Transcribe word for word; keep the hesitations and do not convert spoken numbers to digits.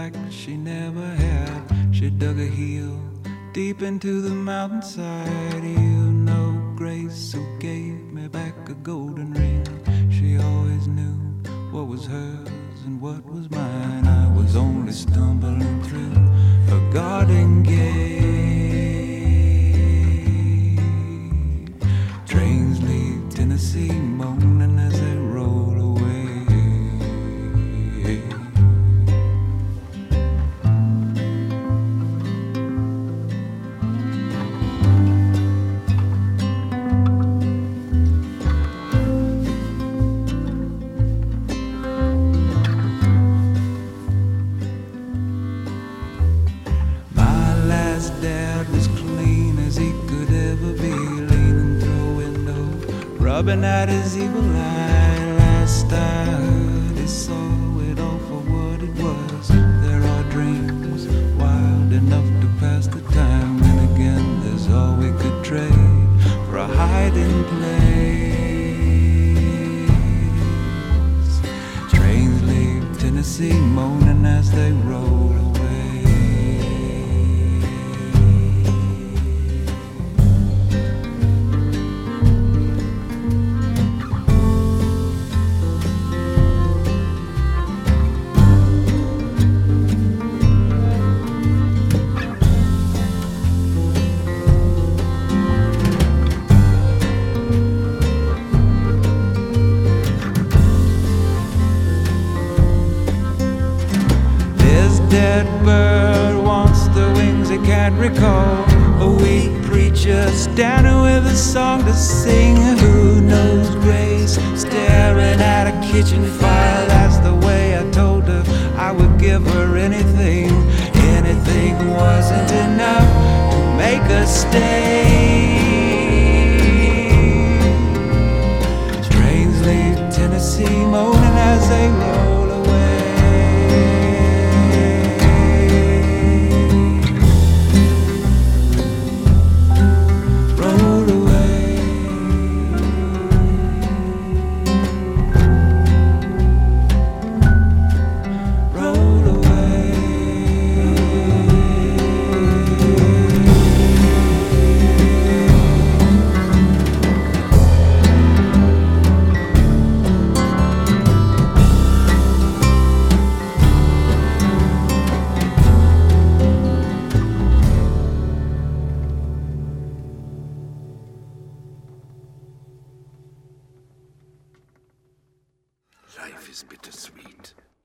like she never had. She dug a heel deep into the mountainside. You know Grace, who gave me back a golden ring. She always knew what was hers and what was mine. I was only stumbling through a garden gate. Trains leave Tennessee moaning as they roll away. Rubbing at his evil eye. Last I heard, he saw it all for what it was. There are dreams wild enough to pass the time, and again there's all we could trade for a hiding place. Trains leave Tennessee moaning as they roll away. Dead bird wants the wings he can't recall. A weak preacher standing with a song to sing. Who knows Grace staring at a kitchen fire? That's the way I told her I would give her anything. Anything wasn't enough to make her stay. Trains leave Tennessee moaning as they roll. Life is bittersweet.